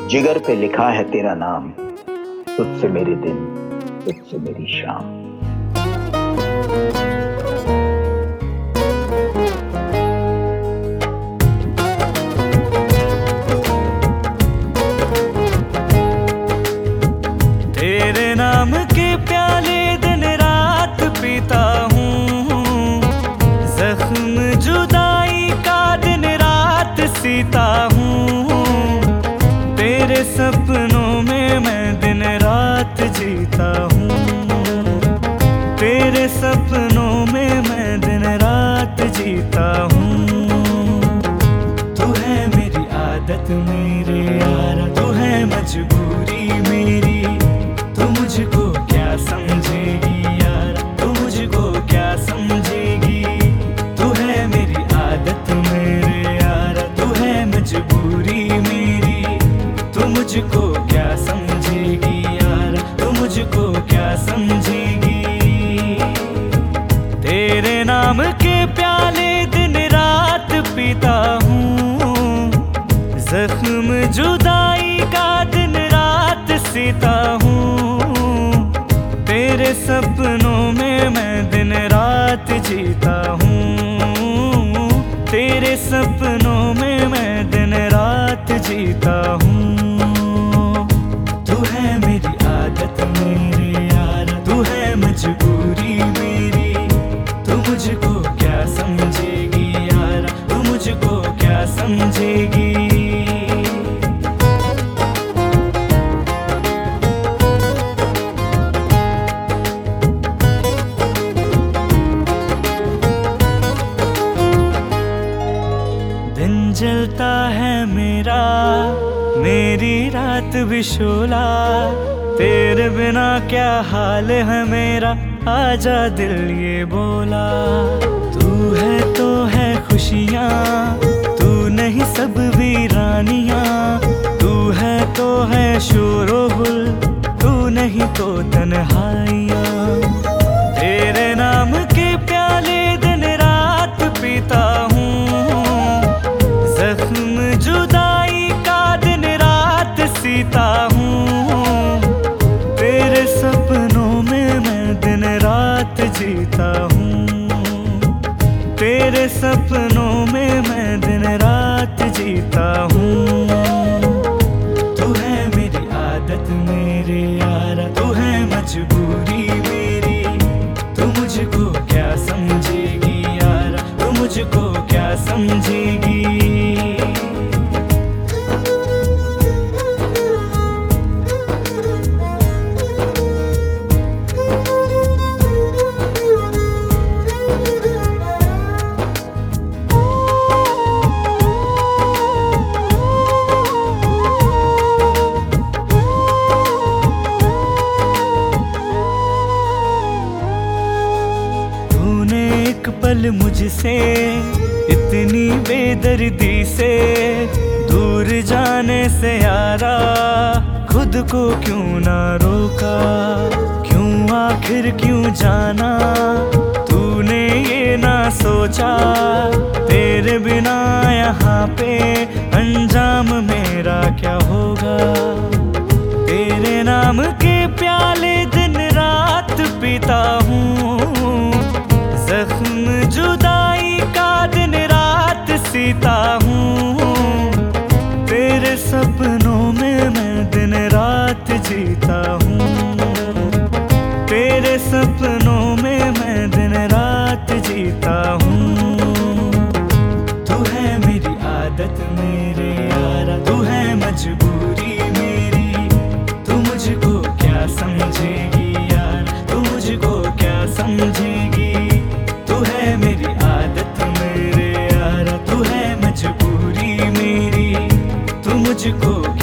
जिगर पे लिखा है तेरा नाम, तुझसे मेरे दिन, तुझसे मेरी शाम। तेरे नाम के प्याले दिन रात पीता हूँ, जख्म जुदाई का दिन रात सीता हूँ। तेरे सपनों में मैं दिन रात जीता हूँ, तेरे सपनों में मैं दिन रात जीता हूँ। तू है मेरी आदत मेरे यारा, तू है मजबूरी मेरी, तू मुझको क्या समझेगी यार, तू मुझको क्या समझेगी। तू है मेरी आदत मेरे यार, तू है मजबूरी मेरी, तू मुझको क्या समझेगी यार, तू मुझको क्या समझेगी। तेरे नाम के प्याले दिन रात पीता हूँ, जख्म जुदाई का दिन रात सीता हूँ। तेरे सपनों में मैं दिन रात जीता हूँ, तेरे सपनों में मैं दिन रात जीता हूँ। तू है मेरी आदत मेरे यार, तू है मजबूरी मेरी, तू मुझको क्या समझेगी यार, तू मुझको क्या समझेगी। दिन जलता है मेरा, मेरी रात भी शोला, तेरे बिना क्या हाल है मेरा, आजा दिल ये बोला। तू है तो है खुशियाँ, तू नहीं सब वीरानियाँ, तू है तो है शोरो गुल, तू नहीं तो तन्हाइयाँ। तेरे नाम के प्याले दिन रात पीता हूँ, जख्म जुदाई का दिन रात सीता हूँ। तेरे सपनों में मैं दिन रात जीता हूँ, तेरे सपनों में मैं दिन रात जीता हूँ। तू है मेरी आदत मेरे यारा, तू है मजबूरी मेरी, तू मुझको क्या समझेगी यारा, तू मुझको क्या समझेगी। एक पल मुझसे इतनी बेदर्दी से दूर जाने से यारा, खुद को क्यों ना रोका, क्यों आखिर क्यों जाना। तूने ये ना सोचा तेरे बिना यहाँ पे अंजाम मेरा क्या होगा। तेरे नाम के प्याले दिन रात पीता हूँ, जख्म जुदाई का दिन रात सीता हूँ। तेरे सपनों में मैं दिन रात जीता हूँ, तेरे सपनों में मैं दिन रात जीता हूँ। तू है मेरी आदत मेरे यारा, तू है मजबूरी मेरी, तू मुझको क्या समझेगी यार, तू मुझको क्या समझेगी। तू है मेरी आदत मेरे यारा, तू है मजबूरी मेरी, तू मुझको